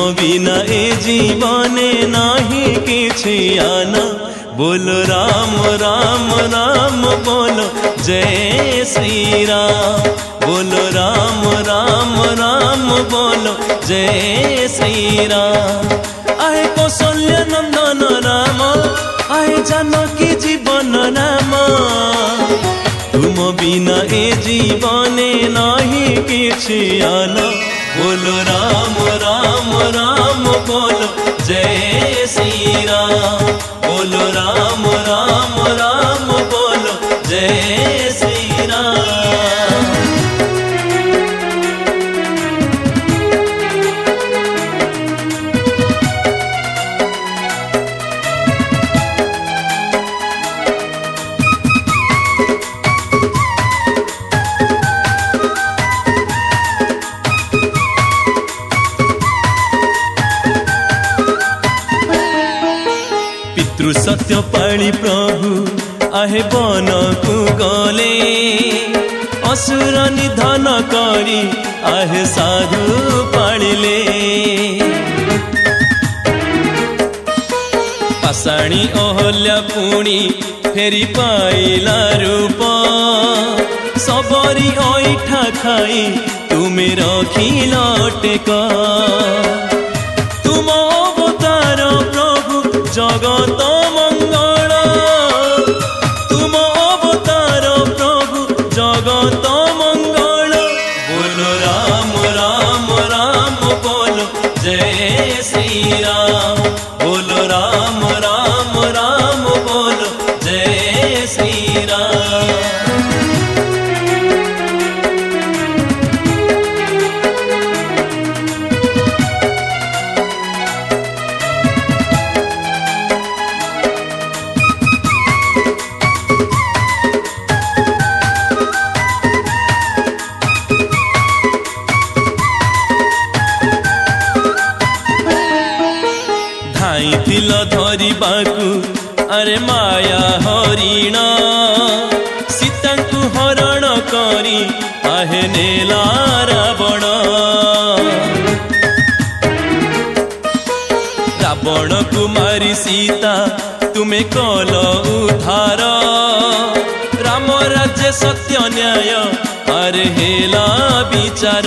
बिना ए जीवने नाही किछि आना। बोलो राम राम राम बोलो जय श्री राम। बोलो राम राम राम बोलो जय श्री राम। आहे कौशल्य नंदन राम, आहे जानकी जीवन राम। तुम बिना ए जीवने नाही किछि आना। बोलो राम राम राम बोलो जय श्री राम। बोलो राम राम राम बोलो जय श्री राम। पितृ सत्य पाळी प्रभु आहे बन को गले। असुर निधन करी आहे साधु पाळिले। पाषाणी अहल्या पुणी फेरी पाइला रूप। सबरी ऐठा खाई तुमे रखिल टेक। तुम अवतार प्रभु जगत मंगल। तुम अवतार प्रभु जगत मंगल। बोलो राम राम राम बोलो जय श्री राम। बोलो राम राम राम बोलो जय श्री राम। धरिबाकू अरे माया हरिण। सीता को हरण करी आहे नेला रावण। रावण को मारी सीता तुम्हें कल उद्धार। राम राज्य सत्य न्याय अरे हेला विचार।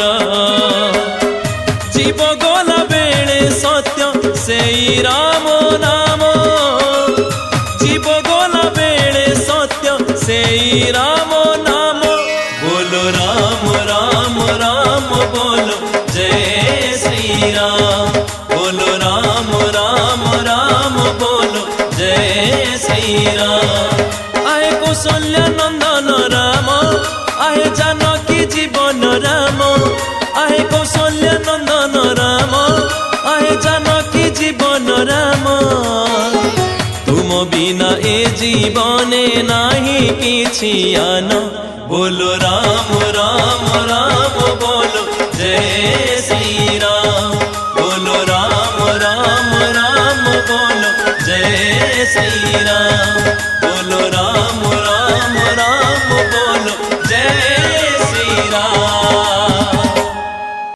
जीव गला बेले सत्य सेई राम नाम। जीव गला बेले सत्य सेई राम नाम। बोलो राम राम राम बोलो जय श्री राम। बोलो राम राम राम बोलो जय श्री राम। आहे कौशल्य नंदन राम, आहे जानकी जीवन राम। आहे कौशल्य नंदन राम, आहे जानकी जीवन राम। तुम बिना ए जीवने नाही किछि आना। बोलो राम राम राम बोलो जय श्री राम। बोलो राम राम राम बोलो जय श्री राम।